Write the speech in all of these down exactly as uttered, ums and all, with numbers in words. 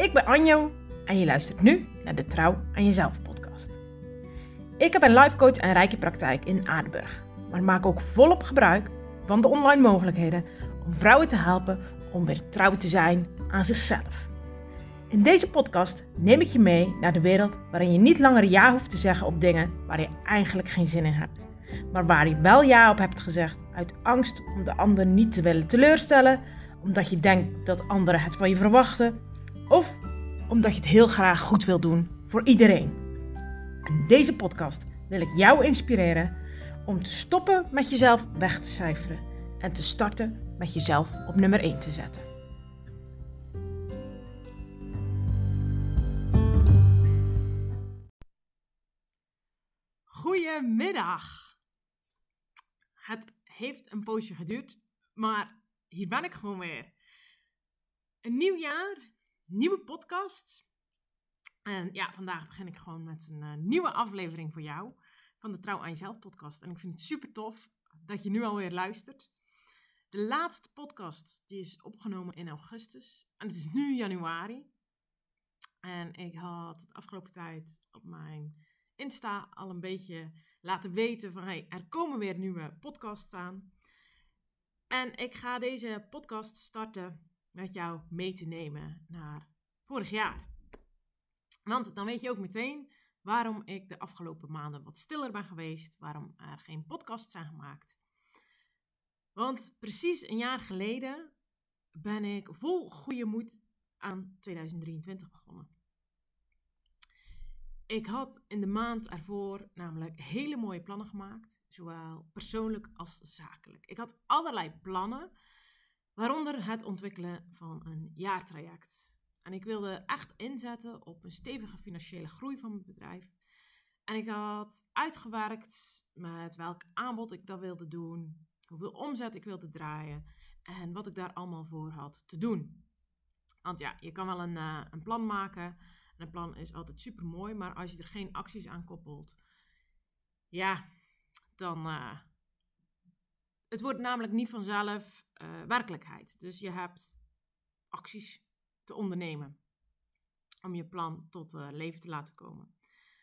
Ik ben Anjo en je luistert nu naar de Trouw aan Jezelf podcast. Ik heb een life coach en reiki praktijk in Aardenburg, maar maak ook volop gebruik van de online mogelijkheden om vrouwen te helpen om weer trouw te zijn aan zichzelf. In deze podcast neem ik je mee naar de wereld waarin je niet langer ja hoeft te zeggen op dingen waar je eigenlijk geen zin in hebt, maar waar je wel ja op hebt gezegd uit angst om de ander niet te willen teleurstellen, omdat je denkt dat anderen het van je verwachten of omdat je het heel graag goed wil doen voor iedereen. In deze podcast wil ik jou inspireren om te stoppen met jezelf weg te cijferen en te starten met jezelf op nummer één te zetten. Goedemiddag. Het heeft een poosje geduurd, maar hier ben ik gewoon weer. Een nieuw jaar, nieuwe podcast. En ja, vandaag begin ik gewoon met een uh, nieuwe aflevering voor jou van de Trouw aan Jezelf podcast. En ik vind het super tof dat je nu alweer luistert. De laatste podcast die is opgenomen in augustus en het is nu januari. En ik had de afgelopen tijd op mijn Insta al een beetje laten weten van hey, er komen weer nieuwe podcasts aan. En ik ga deze podcast starten met jou mee te nemen naar vorig jaar. Want dan weet je ook meteen waarom ik de afgelopen maanden wat stiller ben geweest. Waarom er geen podcasts zijn gemaakt. Want precies een jaar geleden ben ik vol goede moed aan tweeduizend drieëntwintig begonnen. Ik had in de maand ervoor namelijk hele mooie plannen gemaakt. Zowel persoonlijk als zakelijk. Ik had allerlei plannen. Waaronder het ontwikkelen van een jaartraject. En ik wilde echt inzetten op een stevige financiële groei van mijn bedrijf. En ik had uitgewerkt met welk aanbod ik dat wilde doen. Hoeveel omzet ik wilde draaien. En wat ik daar allemaal voor had te doen. Want ja, je kan wel een, uh, een plan maken. En een plan is altijd super mooi. Maar als je er geen acties aan koppelt. Ja, dan... Uh, het wordt namelijk niet vanzelf uh, werkelijkheid. Dus je hebt acties te ondernemen. Om je plan tot uh, leven te laten komen.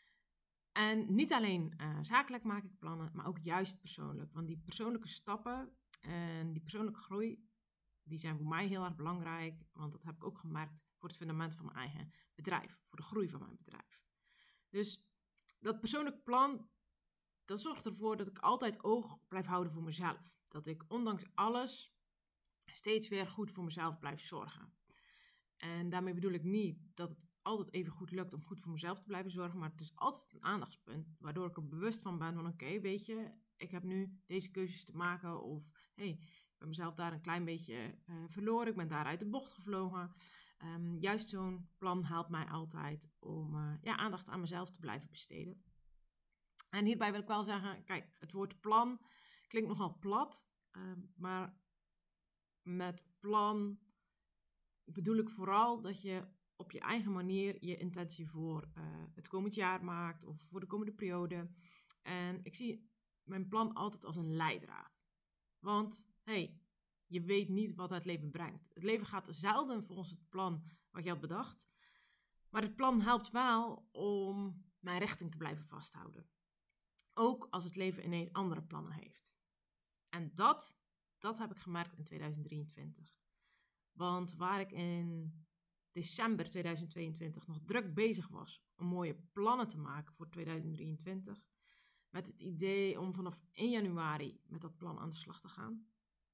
En niet alleen uh, zakelijk maak ik plannen, maar ook juist persoonlijk. Want die persoonlijke stappen en die persoonlijke groei, die zijn voor mij heel erg belangrijk. Want dat heb ik ook gemerkt voor het fundament van mijn eigen bedrijf. Voor de groei van mijn bedrijf. Dus dat persoonlijk plan, dat zorgt ervoor dat ik altijd oog blijf houden voor mezelf. Dat ik ondanks alles steeds weer goed voor mezelf blijf zorgen. En daarmee bedoel ik niet dat het altijd even goed lukt om goed voor mezelf te blijven zorgen. Maar het is altijd een aandachtspunt waardoor ik er bewust van ben van oké, okay, weet je, ik heb nu deze keuzes te maken. Of hé, hey, ik ben mezelf daar een klein beetje uh, verloren. Ik ben daar uit de bocht gevlogen. Um, juist zo'n plan helpt mij altijd om uh, ja, aandacht aan mezelf te blijven besteden. En hierbij wil ik wel zeggen, kijk, het woord plan klinkt nogal plat. Uh, maar met plan bedoel ik vooral dat je op je eigen manier je intentie voor uh, het komend jaar maakt of voor de komende periode. En ik zie mijn plan altijd als een leidraad. Want, hé, hey, je weet niet wat het leven brengt. Het leven gaat zelden volgens het plan wat je had bedacht. Maar het plan helpt wel om mijn richting te blijven vasthouden. Ook als het leven ineens andere plannen heeft. En dat, dat heb ik gemerkt in tweeduizend drieëntwintig. Want waar ik in december tweeduizend tweeëntwintig nog druk bezig was om mooie plannen te maken voor tweeduizend drieëntwintig. Met het idee om vanaf één januari met dat plan aan de slag te gaan.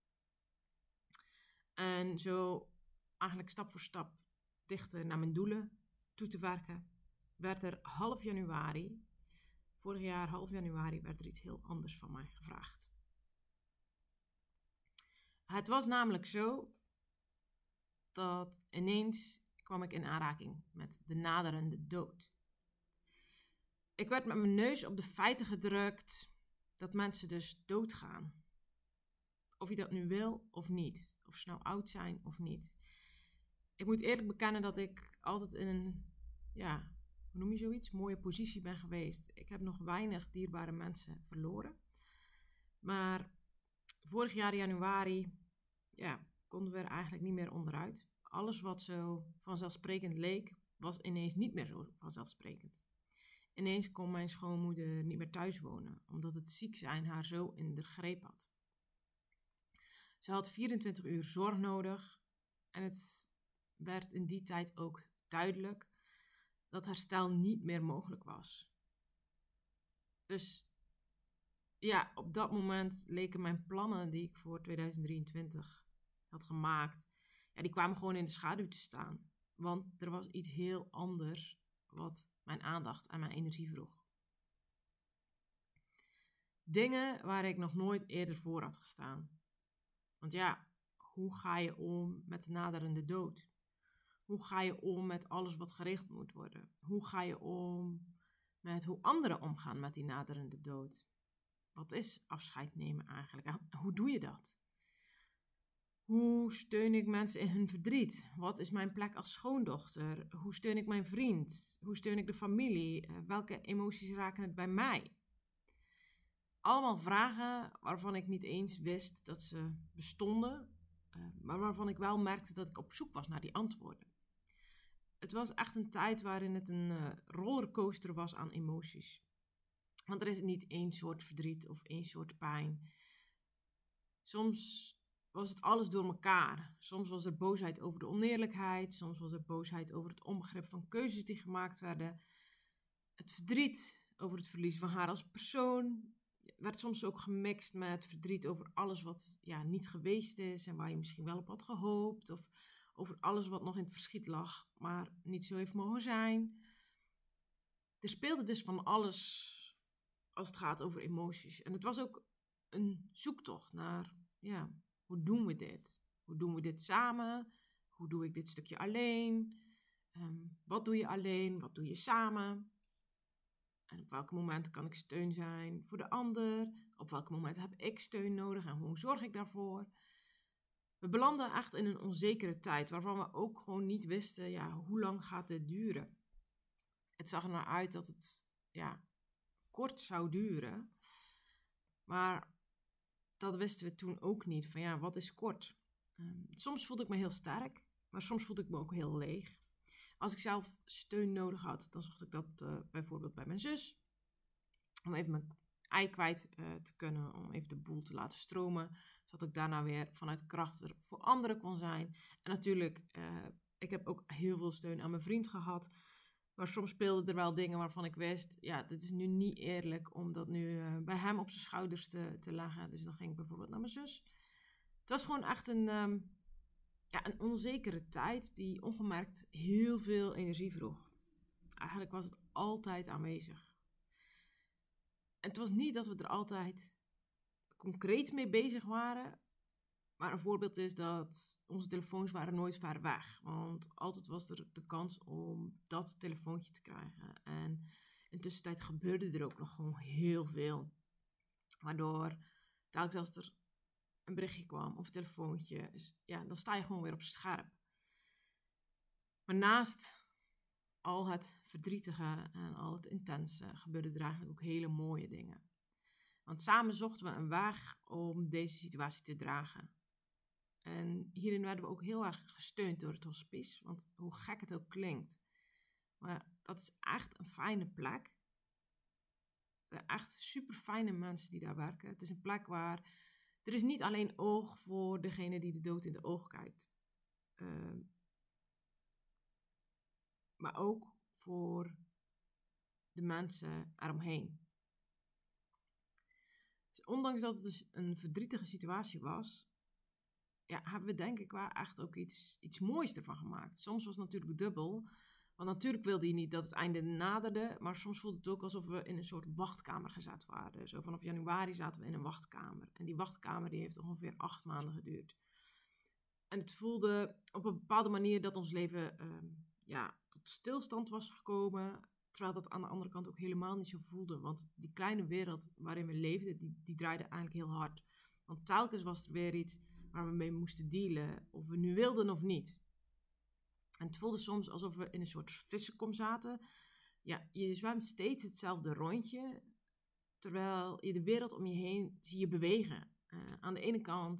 En zo eigenlijk stap voor stap dichter naar mijn doelen toe te werken. Werd er half januari, vorig jaar half januari, werd er iets heel anders van mij gevraagd. Het was namelijk zo dat ineens kwam ik in aanraking met de naderende dood. Ik werd met mijn neus op de feiten gedrukt dat mensen dus doodgaan. Of je dat nu wil of niet. Of ze nou oud zijn of niet. Ik moet eerlijk bekennen dat ik altijd in een, ja, hoe noem je zoiets? Mooie positie ben geweest. Ik heb nog weinig dierbare mensen verloren. Maar vorig jaar januari, ja, konden we er eigenlijk niet meer onderuit. alles wat zo vanzelfsprekend leek, was ineens niet meer zo vanzelfsprekend. Ineens kon mijn schoonmoeder niet meer thuis wonen, omdat het ziek zijn haar zo in de greep had. Ze had vierentwintig uur zorg nodig en het werd in die tijd ook duidelijk dat herstel niet meer mogelijk was. Dus ja, op dat moment leken mijn plannen die ik voor tweeduizend drieëntwintig had gemaakt, ja, die kwamen gewoon in de schaduw te staan. Want er was iets heel anders wat mijn aandacht en mijn energie vroeg. Dingen waar ik nog nooit eerder voor had gestaan. Want ja, hoe ga je om met de naderende dood? Hoe ga je om met alles wat geregeld moet worden? Hoe ga je om met hoe anderen omgaan met die naderende dood? Wat is afscheid nemen eigenlijk? En hoe doe je dat? Hoe steun ik mensen in hun verdriet? Wat is mijn plek als schoondochter? Hoe steun ik mijn vriend? Hoe steun ik de familie? Welke emoties raken het bij mij? Allemaal vragen waarvan ik niet eens wist dat ze bestonden, maar waarvan ik wel merkte dat ik op zoek was naar die antwoorden. Het was echt een tijd waarin het een rollercoaster was aan emoties. Want er is niet één soort verdriet of één soort pijn. Soms was het alles door elkaar. Soms was er boosheid over de oneerlijkheid. Soms was er boosheid over het onbegrip van keuzes die gemaakt werden. Het verdriet over het verlies van haar als persoon werd soms ook gemixt met verdriet over alles wat ja, niet geweest is en waar je misschien wel op had gehoopt. Of over alles wat nog in het verschiet lag, maar niet zo heeft mogen zijn. Er speelde dus van alles als het gaat over emoties. En het was ook een zoektocht naar, ja, hoe doen we dit? Hoe doen we dit samen? Hoe doe ik dit stukje alleen? Um, wat doe je alleen? Wat doe je samen? En op welke momenten kan ik steun zijn voor de ander? Op welke momenten heb ik steun nodig en hoe zorg ik daarvoor? We belanden echt in een onzekere tijd waarvan we ook gewoon niet wisten, ja, hoe lang gaat dit duren? Het zag er naar uit dat het ja, kort zou duren, maar dat wisten we toen ook niet, van ja, wat is kort? Um, soms voelde ik me heel sterk, maar soms voelde ik me ook heel leeg. Als ik zelf steun nodig had, dan zocht ik dat uh, bijvoorbeeld bij mijn zus. Om even mijn ei kwijt uh, te kunnen, om even de boel te laten stromen. Zodat ik daarna weer vanuit kracht er voor anderen kon zijn. En natuurlijk, uh, ik heb ook heel veel steun aan mijn vriend gehad. Maar soms speelden er wel dingen waarvan ik wist, ja, dit is nu niet eerlijk om dat nu uh, bij hem op zijn schouders te, te leggen. Dus dan ging ik bijvoorbeeld naar mijn zus. Het was gewoon echt een... Um, Ja, een onzekere tijd die ongemerkt heel veel energie vroeg. Eigenlijk was het altijd aanwezig. En het was niet dat we er altijd concreet mee bezig waren. Maar een voorbeeld is dat onze telefoons waren nooit ver weg. Want altijd was er de kans om dat telefoontje te krijgen. En in tussentijd gebeurde er ook nog gewoon heel veel. Waardoor telkens als er een berichtje kwam of een telefoontje, ja, dan sta je gewoon weer op scherp. Maar naast al het verdrietige en al het intense gebeurden er eigenlijk ook hele mooie dingen. Want samen zochten we een weg om deze situatie te dragen. En hierin werden we ook heel erg gesteund door het hospice, want hoe gek het ook klinkt. Maar dat is echt een fijne plek. Het zijn echt super fijne mensen die daar werken. Het is een plek waar er is niet alleen oog voor degene die de dood in de ogen kijkt. Uh, maar ook voor de mensen eromheen. Dus ondanks dat het dus een verdrietige situatie was, ja, hebben we denk ik wel echt ook iets, iets moois ervan gemaakt. Soms was het natuurlijk dubbel. Want natuurlijk wilde je niet dat het einde naderde, maar soms voelde het ook alsof we in een soort wachtkamer gezet waren. Zo vanaf januari zaten we in een wachtkamer. En die wachtkamer die heeft ongeveer acht maanden geduurd. En het voelde op een bepaalde manier dat ons leven uh, ja, tot stilstand was gekomen. Terwijl dat aan de andere kant ook helemaal niet zo voelde. Want die kleine wereld waarin we leefden, die, die draaide eigenlijk heel hard. Want telkens was er weer iets waar we mee moesten dealen, of we nu wilden of niet. En het voelde soms alsof we in een soort vissenkom zaten. Ja, je zwemt steeds hetzelfde rondje, terwijl je de wereld om je heen zie je bewegen. Uh, aan de ene kant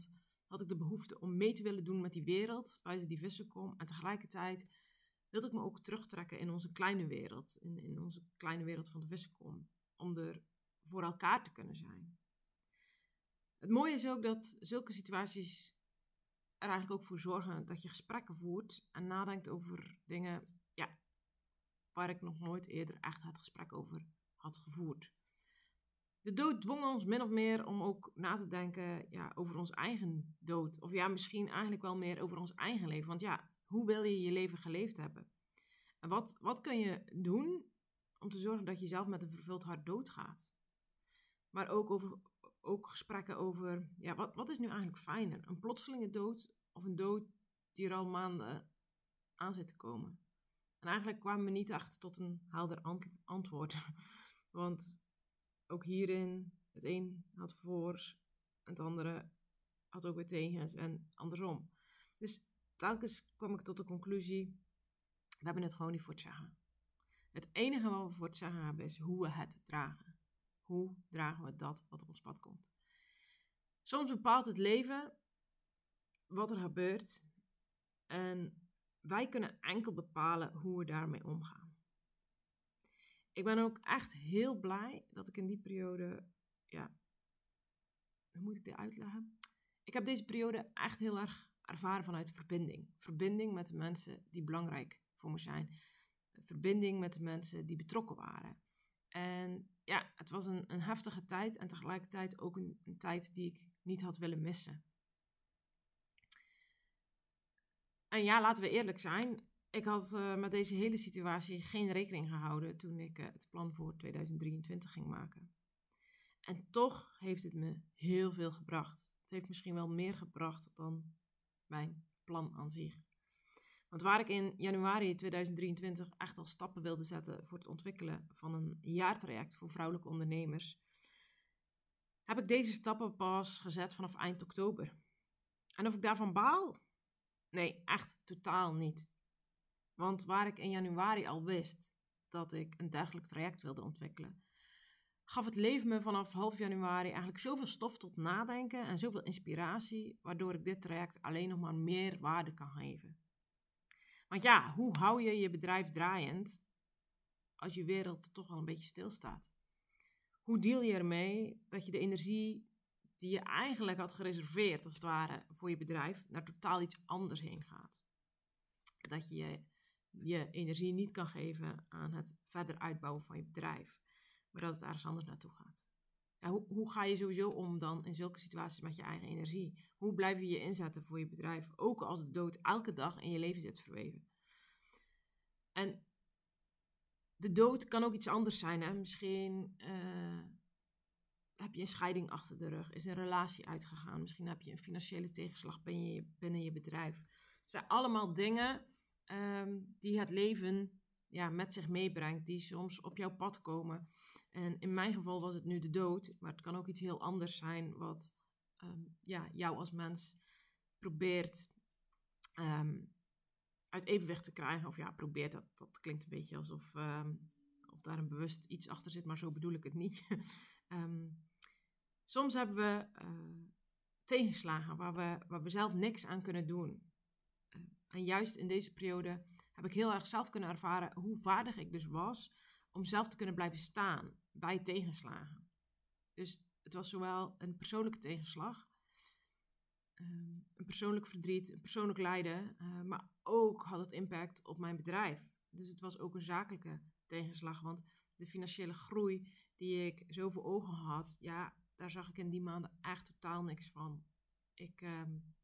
had ik de behoefte om mee te willen doen met die wereld, buiten die vissenkom. En tegelijkertijd wilde ik me ook terugtrekken in onze kleine wereld, in, in onze kleine wereld van de vissenkom, om er voor elkaar te kunnen zijn. Het mooie is ook dat zulke situaties er eigenlijk ook voor zorgen dat je gesprekken voert en nadenkt over dingen, ja, waar ik nog nooit eerder echt het gesprek over had gevoerd. De dood dwong ons min of meer om ook na te denken ja, over ons eigen dood. Of ja, misschien eigenlijk wel meer over ons eigen leven. Want ja, hoe wil je je leven geleefd hebben? En wat, wat kun je doen om te zorgen dat je zelf met een vervuld hart doodgaat? Maar ook, over, ook gesprekken over, ja, wat, wat is nu eigenlijk fijner? Een plotselinge dood of een dood die er al maanden aan zit te komen? En eigenlijk kwamen we niet echt tot een helder ant- antwoord. Want ook hierin, het een had voors en het andere had ook weer tegens en andersom. Dus telkens kwam ik tot de conclusie, we hebben het gewoon niet voor het zeggen. Het enige wat we voor het zeggen hebben is hoe we het dragen. Hoe dragen we dat wat op ons pad komt? Soms bepaalt het leven wat er gebeurt en wij kunnen enkel bepalen hoe we daarmee omgaan. Ik ben ook echt heel blij dat ik in die periode, ja, hoe moet ik dit uitleggen? Ik heb deze periode echt heel erg ervaren vanuit verbinding. Verbinding met de mensen die belangrijk voor me zijn. Verbinding met de mensen die betrokken waren. En ja, het was een, een heftige tijd en tegelijkertijd ook een, een tijd die ik niet had willen missen. En ja, laten we eerlijk zijn. Ik had uh, met deze hele situatie geen rekening gehouden toen ik uh, het plan voor tweeduizend drieëntwintig ging maken. En toch heeft het me heel veel gebracht. Het heeft misschien wel meer gebracht dan mijn plan aan zich. Want waar ik in januari tweeduizend drieëntwintig echt al stappen wilde zetten voor het ontwikkelen van een jaartraject voor vrouwelijke ondernemers, heb ik deze stappen pas gezet vanaf eind oktober. En of ik daarvan baal? Nee, echt totaal niet. Want waar ik in januari al wist dat ik een dergelijk traject wilde ontwikkelen, gaf het leven me vanaf half januari eigenlijk zoveel stof tot nadenken en zoveel inspiratie, waardoor ik dit traject alleen nog maar meer waarde kan geven. Want ja, hoe hou je je bedrijf draaiend als je wereld toch wel een beetje stilstaat? Hoe deal je ermee dat je de energie die je eigenlijk had gereserveerd, als het ware, voor je bedrijf, naar totaal iets anders heen gaat? Dat je je, je energie niet kan geven aan het verder uitbouwen van je bedrijf, maar dat het ergens anders naartoe gaat. Ja, hoe, hoe ga je sowieso om dan in zulke situaties met je eigen energie? Hoe blijf je je inzetten voor je bedrijf, ook als de dood elke dag in je leven zit verweven? En de dood kan ook iets anders zijn. Hè? Misschien uh, heb je een scheiding achter de rug, is een relatie uitgegaan. Misschien heb je een financiële tegenslag binnen je, binnen je bedrijf. Het zijn allemaal dingen um, die het leven ja, met zich meebrengt, die soms op jouw pad komen. En in mijn geval was het nu de dood, maar het kan ook iets heel anders zijn wat um, ja, jou als mens probeert um, uit evenwicht te krijgen. Of ja, probeert, dat, dat klinkt een beetje alsof um, of daar een bewust iets achter zit, maar zo bedoel ik het niet. um, soms hebben we uh, tegenslagen waar we, waar we zelf niks aan kunnen doen. Uh, en juist in deze periode heb ik heel erg zelf kunnen ervaren hoe vaardig ik dus was om zelf te kunnen blijven staan bij tegenslagen. Dus het was zowel een persoonlijke tegenslag, um, een persoonlijk verdriet, een persoonlijk lijden, uh, maar ook had het impact op mijn bedrijf. Dus het was ook een zakelijke tegenslag, want de financiële groei die ik zo voor ogen had, ja, daar zag ik in die maanden echt totaal niks van. Ik, um,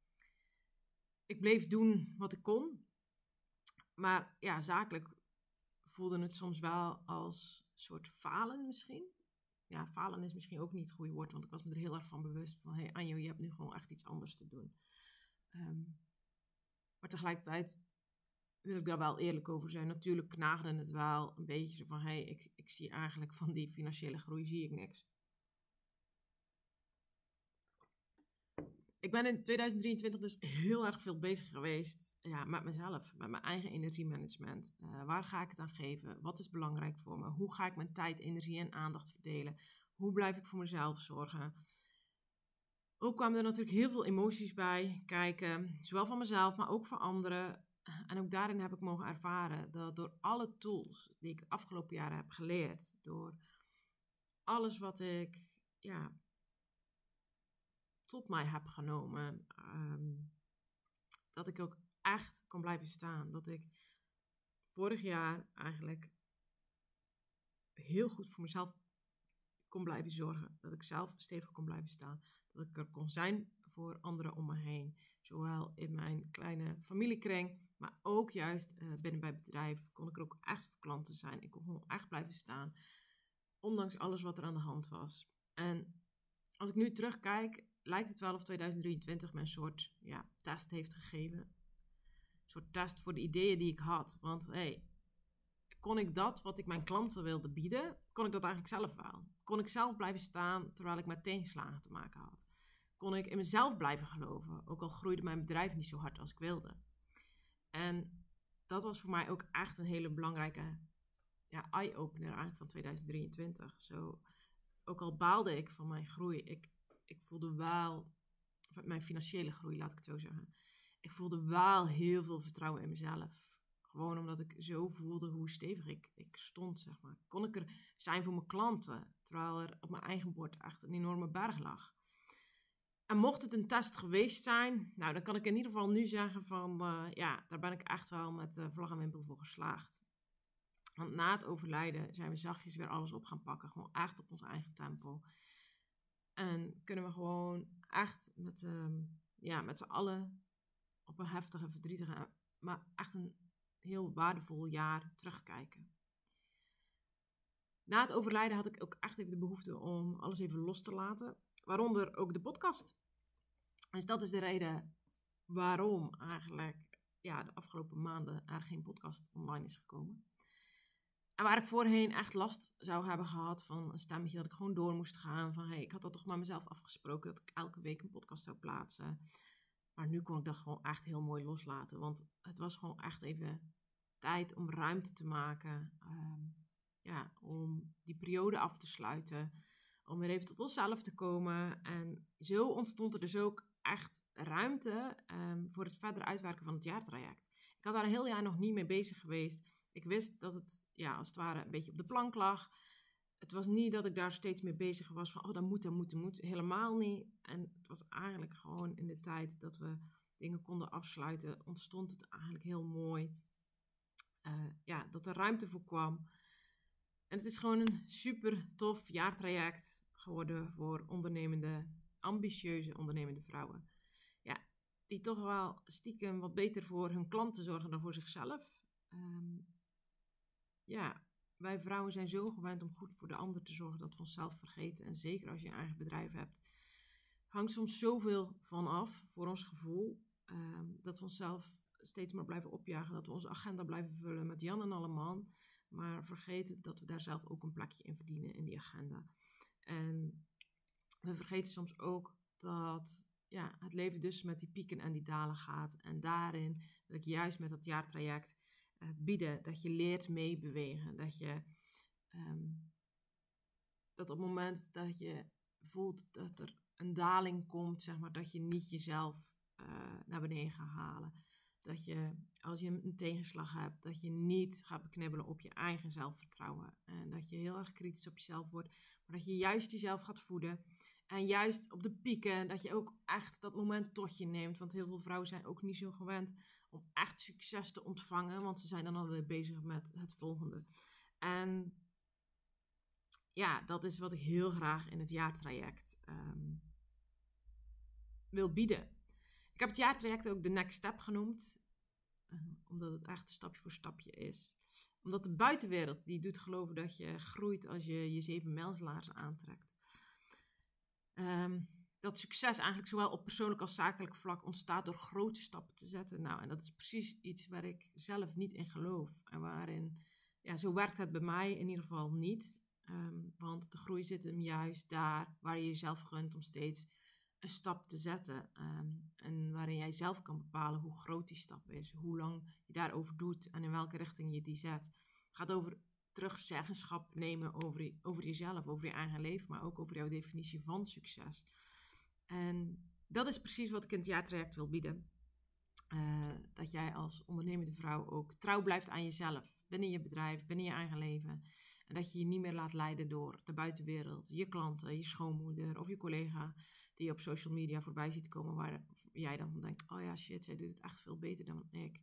ik bleef doen wat ik kon, maar ja, zakelijk voelde het soms wel als een soort falen misschien. Ja, falen is misschien ook niet het goede woord, want ik was me er heel erg van bewust van, hé hey, Anjo, je hebt nu gewoon echt iets anders te doen. Um, maar tegelijkertijd wil ik daar wel eerlijk over zijn. Natuurlijk knaagde het wel een beetje zo van, hé, hey, ik, ik zie eigenlijk van die financiële groei zie ik niks. Ik ben in tweeduizend drieëntwintig dus heel erg veel bezig geweest ja, met mezelf, met mijn eigen energiemanagement. Uh, waar ga ik het aan geven? Wat is belangrijk voor me? Hoe ga ik mijn tijd, energie en aandacht verdelen? Hoe blijf ik voor mezelf zorgen? Ook kwamen er natuurlijk heel veel emoties bij kijken. Zowel van mezelf, maar ook van anderen. En ook daarin heb ik mogen ervaren dat door alle tools die ik de afgelopen jaren heb geleerd. Door alles wat ik ja, tot mij heb genomen. Um, dat ik ook echt kon blijven staan. Dat ik vorig jaar eigenlijk heel goed voor mezelf kon blijven zorgen. Dat ik zelf stevig kon blijven staan. Dat ik er kon zijn voor anderen om me heen. Zowel in mijn kleine familiekring, maar ook juist uh, binnen bij het bedrijf kon ik er ook echt voor klanten zijn. Ik kon gewoon echt blijven staan. Ondanks alles wat er aan de hand was. En als ik nu terugkijk, lijkt het wel of tweeduizend drieëntwintig me een soort ja, test heeft gegeven. Een soort test voor de ideeën die ik had. Want hey, kon ik dat wat ik mijn klanten wilde bieden, kon ik dat eigenlijk zelf wel. Kon ik zelf blijven staan terwijl ik met tegenslagen te maken had. Kon ik in mezelf blijven geloven, ook al groeide mijn bedrijf niet zo hard als ik wilde. En dat was voor mij ook echt een hele belangrijke ja, eye-opener eigenlijk van tweeduizend drieëntwintig. Zo, ook al baalde ik van mijn groei, ik, ik voelde wel, of mijn financiële groei laat ik het zo zeggen. Ik voelde wel heel veel vertrouwen in mezelf. Gewoon omdat ik zo voelde hoe stevig ik, ik stond, zeg maar. Kon ik er zijn voor mijn klanten, terwijl er op mijn eigen bord echt een enorme berg lag. En mocht het een test geweest zijn, nou, dan kan ik in ieder geval nu zeggen van, uh, ja, daar ben ik echt wel met uh, vlag en wimpel voor geslaagd. Want na het overlijden zijn we zachtjes weer alles op gaan pakken. Gewoon echt op ons eigen tempo. En kunnen we gewoon echt met, um, ja, met z'n allen op een heftige, verdrietige, maar echt een heel waardevol jaar terugkijken. Na het overlijden had ik ook echt even de behoefte om alles even los te laten. Waaronder ook de podcast. Dus dat is de reden waarom eigenlijk ja, de afgelopen maanden er geen podcast online is gekomen. En waar ik voorheen echt last zou hebben gehad van een stemmetje dat ik gewoon door moest gaan. Van hey, ik had dat toch maar mezelf afgesproken dat ik elke week een podcast zou plaatsen. Maar nu kon ik dat gewoon echt heel mooi loslaten. Want het was gewoon echt even tijd om ruimte te maken. Um, ja, om die periode af te sluiten. Om weer even tot onszelf te komen. En zo ontstond er dus ook echt ruimte um, voor het verder uitwerken van het jaartraject. Ik had daar een heel jaar nog niet mee bezig geweest. Ik wist dat het ja, als het ware een beetje op de plank lag. Het was niet dat ik daar steeds mee bezig was van, oh, dat moet, dat moet, dat moet. Helemaal niet. En het was eigenlijk gewoon in de tijd dat we dingen konden afsluiten, ontstond het eigenlijk heel mooi. Uh, ja, dat er ruimte voor kwam. En het is gewoon een super tof jaartraject geworden voor ondernemende, ambitieuze ondernemende vrouwen. Ja, die toch wel stiekem wat beter voor hun klanten zorgen dan voor zichzelf. Um, ja, wij vrouwen zijn zo gewend om goed voor de ander te zorgen dat we onszelf vergeten. En zeker als je een eigen bedrijf hebt, hangt soms zoveel van af voor ons gevoel. Um, dat we onszelf steeds maar blijven opjagen. Dat we onze agenda blijven vullen met Jan en alleman. Maar vergeten dat we daar zelf ook een plekje in verdienen in die agenda. En we vergeten soms ook dat ja, het leven dus met die pieken en die dalen gaat. En daarin wil ik juist met dat jaartraject uh, bieden. Dat je leert meebewegen. Dat je um, dat op het moment dat je voelt dat er een daling komt, zeg maar, dat je niet jezelf uh, naar beneden gaat halen. Dat je, als je een tegenslag hebt, dat je niet gaat beknibbelen op je eigen zelfvertrouwen. En dat je heel erg kritisch op jezelf wordt. Maar dat je juist jezelf gaat voeden. En juist op de pieken, dat je ook echt dat moment tot je neemt. Want heel veel vrouwen zijn ook niet zo gewend om echt succes te ontvangen. Want ze zijn dan alweer bezig met het volgende. En ja, dat is wat ik heel graag in het jaartraject um, wil bieden. Ik heb het jaartraject ook de next step genoemd. Uh, omdat het echt stapje voor stapje is. Omdat de buitenwereld die doet geloven dat je groeit als je je zeven mijlslaarzen aantrekt. Um, dat succes eigenlijk zowel op persoonlijk als zakelijk vlak ontstaat door grote stappen te zetten. Nou, en dat is precies iets waar ik zelf niet in geloof. En waarin, ja, zo werkt het bij mij in ieder geval niet. Um, want de groei zit hem juist daar waar je jezelf gunt om steeds een stap te zetten. Um, en waarin jij zelf kan bepalen hoe groot die stap is. Hoe lang je daarover doet en in welke richting je die zet. Het gaat over terugzeggenschap nemen over, over jezelf, over je eigen leven. Maar ook over jouw definitie van succes. En dat is precies wat ik in het jaartraject wil bieden. Uh, dat jij als ondernemende vrouw ook trouw blijft aan jezelf. Binnen je bedrijf, binnen je eigen leven. En dat je je niet meer laat leiden door de buitenwereld. Je klanten, je schoonmoeder of je collega die je op social media voorbij ziet komen. Waar jij dan van denkt, oh ja shit, zij doet het echt veel beter dan ik.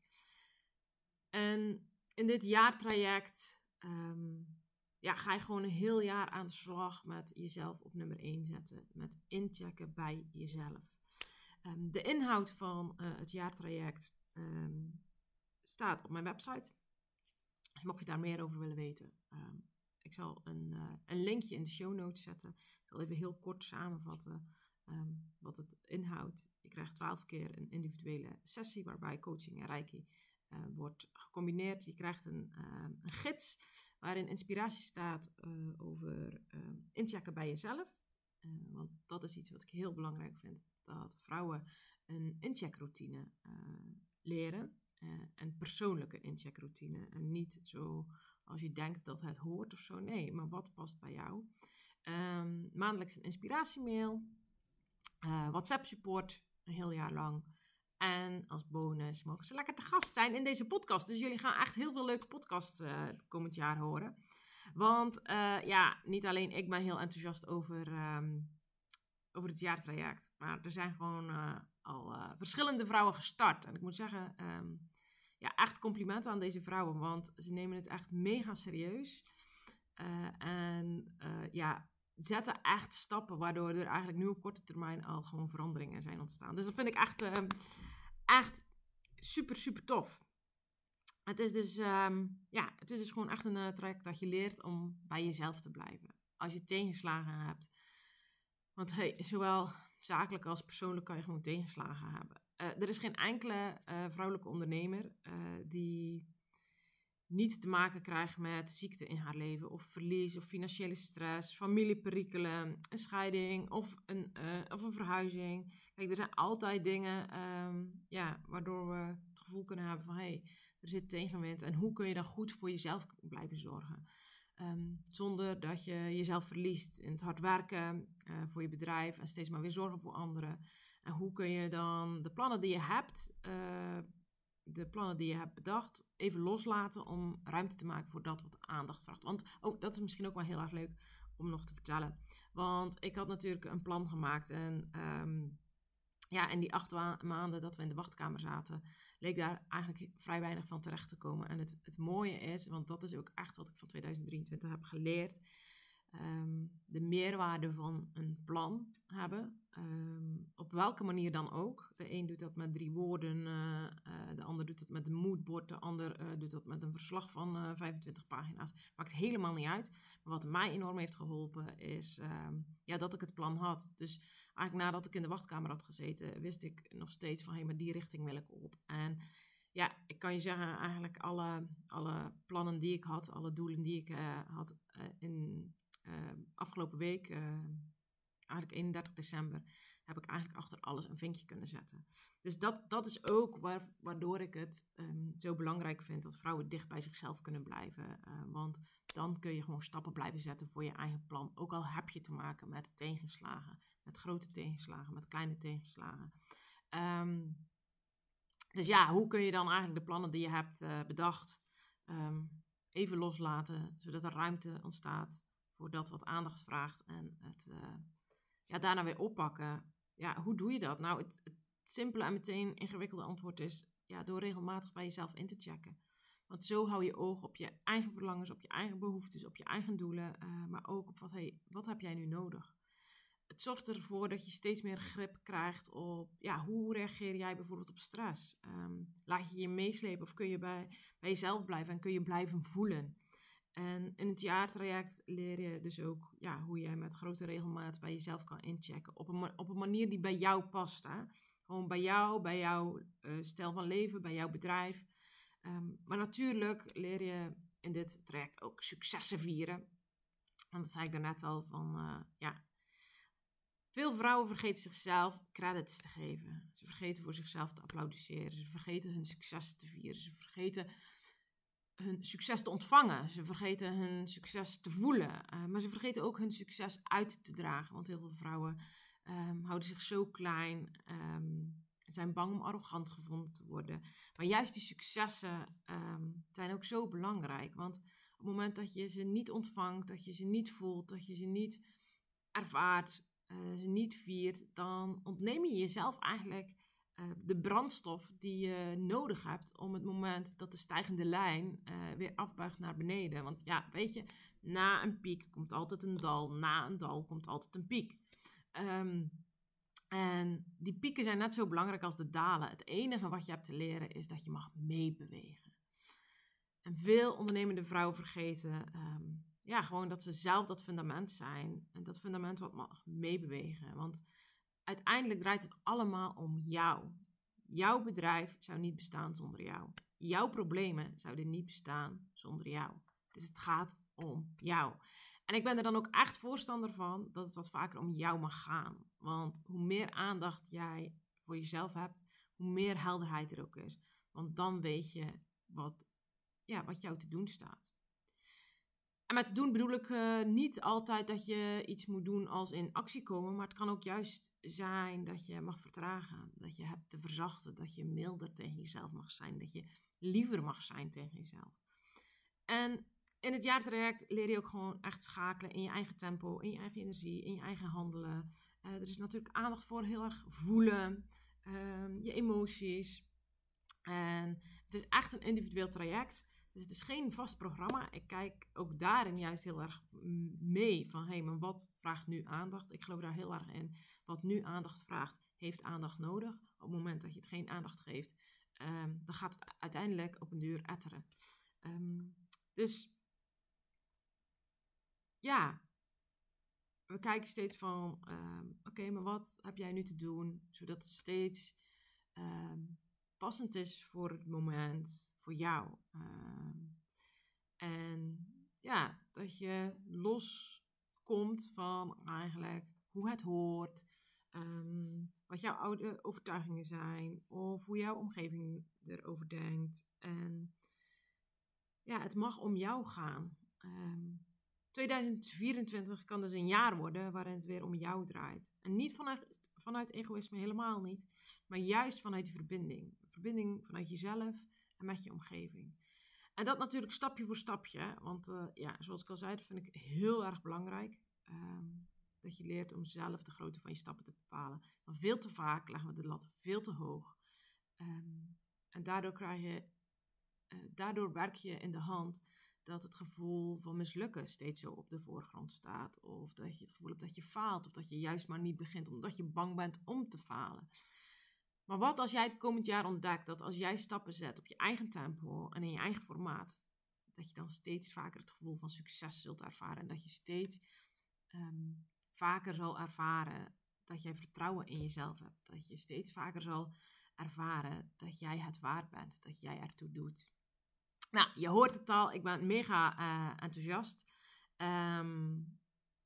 En in dit jaartraject um, ja, ga je gewoon een heel jaar aan de slag met jezelf op nummer één zetten. Met inchecken bij jezelf. Um, de inhoud van uh, het jaartraject um, staat op mijn website. Dus mocht je daar meer over willen weten. Um, ik zal een, uh, een linkje in de show notes zetten. Ik zal even heel kort samenvatten um, wat het inhoudt. Je krijgt twaalf keer een individuele sessie waarbij coaching en reiki uh, wordt gecombineerd. Je krijgt een, uh, een gids waarin inspiratie staat uh, over uh, inchecken bij jezelf. Uh, want dat is iets wat ik heel belangrijk vind. Dat vrouwen een incheckroutine uh, leren. Uh, en persoonlijke incheckroutine. En niet zo als je denkt dat het hoort of zo. Nee, maar wat past bij jou? Um, maandelijks een inspiratiemail. Uh, WhatsApp support. Een heel jaar lang. En als bonus mogen ze lekker te gast zijn in deze podcast. Dus jullie gaan echt heel veel leuke podcasts uh, komend jaar horen. Want uh, ja, niet alleen ik ben heel enthousiast over... Um, over het jaartraject. Maar er zijn gewoon uh, al uh, verschillende vrouwen gestart. En ik moet zeggen, um, ja, echt complimenten aan deze vrouwen. Want ze nemen het echt mega serieus. Uh, en uh, ja, zetten echt stappen waardoor er eigenlijk nu op korte termijn al gewoon veranderingen zijn ontstaan. Dus dat vind ik echt, uh, echt super, super tof. Het is dus, um, ja, het is dus gewoon echt een uh, traject dat je leert om bij jezelf te blijven. Als je tegenslagen hebt. Want hey, zowel zakelijk als persoonlijk kan je gewoon tegenslagen hebben. Uh, er is geen enkele uh, vrouwelijke ondernemer uh, die niet te maken krijgt met ziekte in haar leven. Of verlies of financiële stress, familieperikelen, een scheiding of een, uh, of een verhuizing. Kijk, er zijn altijd dingen um, ja, waardoor we het gevoel kunnen hebben van... hey, er zit tegenwind en hoe kun je dan goed voor jezelf blijven zorgen? Um, zonder dat je jezelf verliest in het hard werken uh, voor je bedrijf en steeds maar weer zorgen voor anderen. En hoe kun je dan de plannen die je hebt, uh, de plannen die je hebt bedacht, even loslaten om ruimte te maken voor dat wat aandacht vraagt. Want oh, dat is misschien ook wel heel erg leuk om nog te vertellen. Want ik had natuurlijk een plan gemaakt en um, ja, in die acht wa- maanden dat we in de wachtkamer zaten, leek daar eigenlijk vrij weinig van terecht te komen. En het, het mooie is, want dat is ook echt wat ik van tweeduizend drieëntwintig heb geleerd, um, de meerwaarde van een plan hebben, um, op welke manier dan ook. De een doet dat met drie woorden, uh, uh, de ander doet dat met een moodboard, de ander uh, doet dat met een verslag van uh, vijfentwintig pagina's. Maakt helemaal niet uit. Maar wat mij enorm heeft geholpen is um, ja, dat ik het plan had. Dus eigenlijk nadat ik in de wachtkamer had gezeten, wist ik nog steeds van, hé, hey, maar die richting wil ik op. En ja, ik kan je zeggen, eigenlijk alle, alle plannen die ik had, alle doelen die ik uh, had uh, in uh, afgelopen week, uh, eigenlijk eenendertig december, heb ik eigenlijk achter alles een vinkje kunnen zetten. Dus dat, dat is ook waar, waardoor ik het um, zo belangrijk vind dat vrouwen dicht bij zichzelf kunnen blijven. Uh, want dan kun je gewoon stappen blijven zetten voor je eigen plan. Ook al heb je te maken met tegenslagen, met grote tegenslagen, met kleine tegenslagen. Um, dus ja, hoe kun je dan eigenlijk de plannen die je hebt uh, bedacht um, even loslaten, zodat er ruimte ontstaat voor dat wat aandacht vraagt en het uh, ja, daarna weer oppakken. Ja, hoe doe je dat? Nou, het, het simpele en meteen ingewikkelde antwoord is ja, door regelmatig bij jezelf in te checken. Want zo hou je oog op je eigen verlangens, op je eigen behoeftes, op je eigen doelen, uh, maar ook op wat, hey, wat heb jij nu nodig? Het zorgt ervoor dat je steeds meer grip krijgt op, ja, hoe reageer jij bijvoorbeeld op stress? Um, laat je je meeslepen of kun je bij, bij jezelf blijven en kun je blijven voelen? En in het jaartraject leer je dus ook ja, hoe jij met grote regelmaat bij jezelf kan inchecken. Op een, op een manier die bij jou past. Hè? Gewoon bij jou, bij jouw uh, stijl van leven, bij jouw bedrijf. Um, maar natuurlijk leer je in dit traject ook successen vieren. Want dat zei ik daarnet al van, uh, ja... Veel vrouwen vergeten zichzelf credits te geven. Ze vergeten voor zichzelf te applaudisseren. Ze vergeten hun succes te vieren. Ze vergeten hun succes te ontvangen. Ze vergeten hun succes te voelen. Uh, maar ze vergeten ook hun succes uit te dragen. Want heel veel vrouwen um, houden zich zo klein, um, zijn bang om arrogant gevonden te worden. Maar juist die successen um, zijn ook zo belangrijk. Want op het moment dat je ze niet ontvangt, dat je ze niet voelt, dat je ze niet ervaart, uh, ze niet viert, dan ontneem je jezelf eigenlijk uh, de brandstof die je nodig hebt om het moment dat de stijgende lijn uh, weer afbuigt naar beneden. Want ja, weet je, na een piek komt altijd een dal, na een dal komt altijd een piek. Um, en die pieken zijn net zo belangrijk als de dalen. Het enige wat je hebt te leren is dat je mag meebewegen. En veel ondernemende vrouwen vergeten um, ja, gewoon dat ze zelf dat fundament zijn. En dat fundament wat mag meebewegen. Want uiteindelijk draait het allemaal om jou. Jouw bedrijf zou niet bestaan zonder jou. Jouw problemen zouden niet bestaan zonder jou. Dus het gaat om jou. En ik ben er dan ook echt voorstander van dat het wat vaker om jou mag gaan. Want hoe meer aandacht jij voor jezelf hebt, hoe meer helderheid er ook is. Want dan weet je wat, ja, wat jou te doen staat. En met te doen bedoel ik uh, niet altijd dat je iets moet doen als in actie komen. Maar het kan ook juist zijn dat je mag vertragen. Dat je hebt te verzachten. Dat je milder tegen jezelf mag zijn. Dat je liever mag zijn tegen jezelf. En in het jaartraject leer je ook gewoon echt schakelen in je eigen tempo, in je eigen energie, in je eigen handelen. Uh, er is natuurlijk aandacht voor heel erg voelen, uh, je emoties. En het is echt een individueel traject. Dus het is geen vast programma. Ik kijk ook daarin juist heel erg mee van, hé, hey, maar wat vraagt nu aandacht? Ik geloof daar heel erg in. Wat nu aandacht vraagt, heeft aandacht nodig. Op het moment dat je het geen aandacht geeft, um, dan gaat het uiteindelijk op een duur etteren. Um, dus ja, we kijken steeds van, um, oké, okay, maar wat heb jij nu te doen? Zodat het steeds um, passend is voor het moment, voor jou. Um, en ja, dat je loskomt van eigenlijk hoe het hoort, um, wat jouw oude overtuigingen zijn, of hoe jouw omgeving erover denkt. En ja, het mag om jou gaan. Um, tweeduizend vierentwintig kan dus een jaar worden waarin het weer om jou draait. En niet vanuit, vanuit egoïsme, helemaal niet. Maar juist vanuit die verbinding. Verbinding vanuit jezelf en met je omgeving. En dat natuurlijk stapje voor stapje. Want uh, ja, zoals ik al zei, dat vind ik heel erg belangrijk. Um, dat je leert om zelf de grootte van je stappen te bepalen. Maar veel te vaak leggen we de lat veel te hoog. Um, en daardoor krijg je, uh, daardoor werk je in de hand dat het gevoel van mislukken steeds zo op de voorgrond staat. Of dat je het gevoel hebt dat je faalt. Of dat je juist maar niet begint omdat je bang bent om te falen. Maar wat als jij het komend jaar ontdekt dat als jij stappen zet op je eigen tempo en in je eigen formaat, dat je dan steeds vaker het gevoel van succes zult ervaren. En dat je steeds um, vaker zal ervaren dat jij vertrouwen in jezelf hebt. Dat je steeds vaker zal ervaren dat jij het waard bent. Dat jij ertoe doet. Nou, je hoort het al, ik ben mega uh, enthousiast. Um,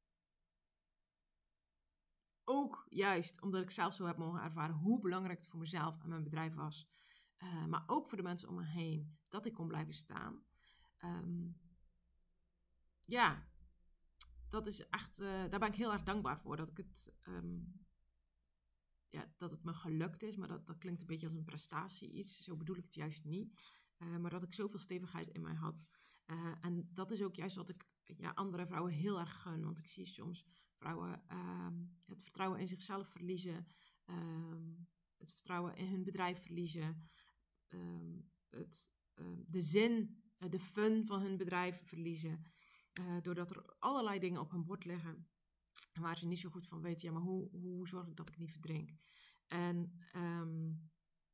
ook juist omdat ik zelf zo heb mogen ervaren hoe belangrijk het voor mezelf en mijn bedrijf was. Uh, maar ook voor de mensen om me heen, dat ik kon blijven staan. Um, ja, dat is echt, uh, daar ben ik heel erg dankbaar voor. Dat ik het, um, ja, dat het me gelukt is, maar dat, dat klinkt een beetje als een prestatie iets. Zo bedoel ik het juist niet. Uh, maar dat ik zoveel stevigheid in mij had. Uh, en dat is ook juist wat ik ja, andere vrouwen heel erg gun. Want ik zie soms vrouwen uh, het vertrouwen in zichzelf verliezen. Uh, het vertrouwen in hun bedrijf verliezen. Uh, het, uh, de zin, uh, de fun van hun bedrijf verliezen. Uh, doordat er allerlei dingen op hun bord liggen. Waar ze niet zo goed van weten. Ja, maar hoe, hoe zorg ik dat ik niet verdrink? En um,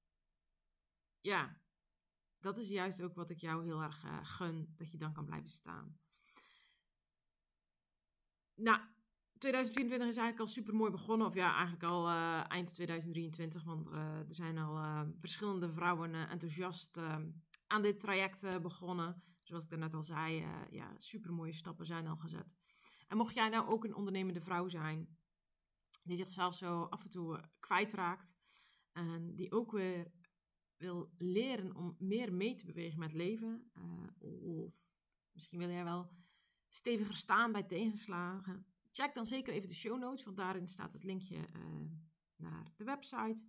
ja... Dat is juist ook wat ik jou heel erg uh, gun, dat je dan kan blijven staan. Nou, tweeduizend vierentwintig is eigenlijk al super mooi begonnen. Of ja, eigenlijk al uh, eind tweeduizend drieëntwintig. Want uh, er zijn al uh, verschillende vrouwen uh, enthousiast uh, aan dit traject uh, begonnen. Zoals ik net al zei, uh, ja, super mooie stappen zijn al gezet. En mocht jij nou ook een ondernemende vrouw zijn, die zichzelf zo af en toe uh, kwijtraakt. En die ook weer wil leren om meer mee te bewegen met leven. Uh, of misschien wil jij wel steviger staan bij tegenslagen. check dan zeker even de show notes, want daarin staat het linkje uh, naar de website.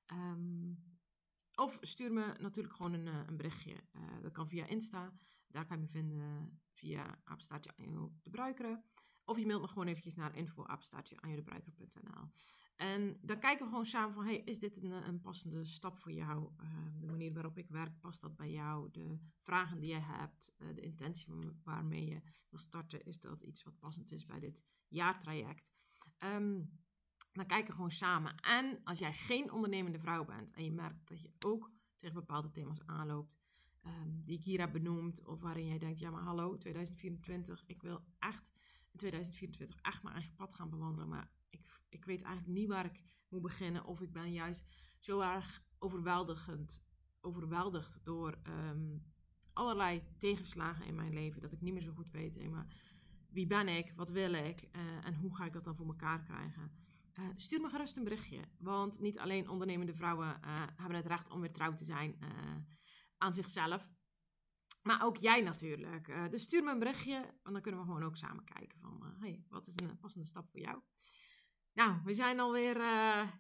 Um, of stuur me natuurlijk gewoon een, een berichtje. Uh, dat kan via Insta. Daar kan je me vinden via apenstaartje Anjo de Bruikere. Of je mailt me gewoon eventjes naar info apenstaartje anjo de bruikere punt n l. En dan kijken we gewoon samen van, hey, is dit een, een passende stap voor jou? Uh, de manier waarop ik werk, past dat bij jou? De vragen die je hebt, uh, de intentie waarmee je wil starten, is dat iets wat passend is bij dit jaartraject? Um, dan kijken we gewoon samen. En als jij geen ondernemende vrouw bent en je merkt dat je ook tegen bepaalde thema's aanloopt, um, die ik hier heb benoemd, of waarin jij denkt, ja maar hallo, twintig vierentwintig, ik wil echt in twintig vierentwintig echt mijn eigen pad gaan bewandelen, maar ik, ik weet eigenlijk niet waar ik moet beginnen, of ik ben juist zo erg overweldigend, overweldigd door um, allerlei tegenslagen in mijn leven, dat ik niet meer zo goed weet, hey, maar wie ben ik, wat wil ik uh, en hoe ga ik dat dan voor elkaar krijgen? Uh, stuur me gerust een berichtje, want niet alleen ondernemende vrouwen uh, hebben het recht om weer trouw te zijn uh, aan zichzelf, maar ook jij natuurlijk. Uh, dus stuur me een berichtje, en dan kunnen we gewoon ook samen kijken van, uh, hey, wat is een passende stap voor jou? Nou, we zijn alweer uh,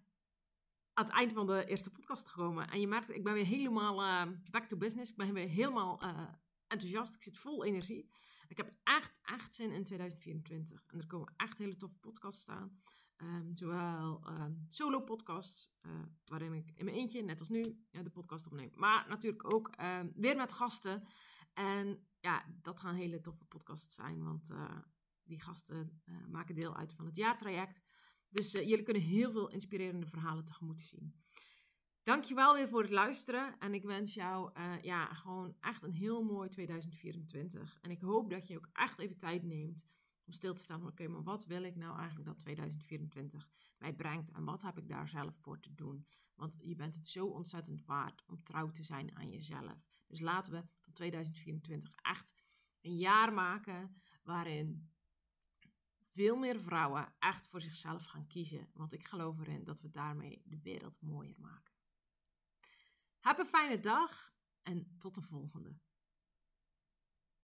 aan het eind van de eerste podcast gekomen. En je merkt, ik ben weer helemaal uh, back to business. Ik ben weer helemaal uh, enthousiast. Ik zit vol energie. Ik heb echt, echt zin in twintig vierentwintig. En er komen echt hele toffe podcasts staan. Um, zowel um, solo podcasts, uh, waarin ik in mijn eentje, net als nu, ja, de podcast opneem. Maar natuurlijk ook um, weer met gasten. En ja, dat gaan hele toffe podcasts zijn, want uh, die gasten uh, maken deel uit van het jaartraject. Dus uh, jullie kunnen heel veel inspirerende verhalen tegemoet zien. Dankjewel weer voor het luisteren. En ik wens jou uh, ja, gewoon echt een heel mooi twintig vierentwintig. En ik hoop dat je ook echt even tijd neemt om stil te staan van, oké, okay, maar wat wil ik nou eigenlijk dat twintig vierentwintig mij brengt? En wat heb ik daar zelf voor te doen? Want je bent het zo ontzettend waard om trouw te zijn aan jezelf. Dus laten we van twintig vierentwintig echt een jaar maken waarin veel meer vrouwen echt voor zichzelf gaan kiezen. Want ik geloof erin dat we daarmee de wereld mooier maken. Heb een fijne dag en tot de volgende.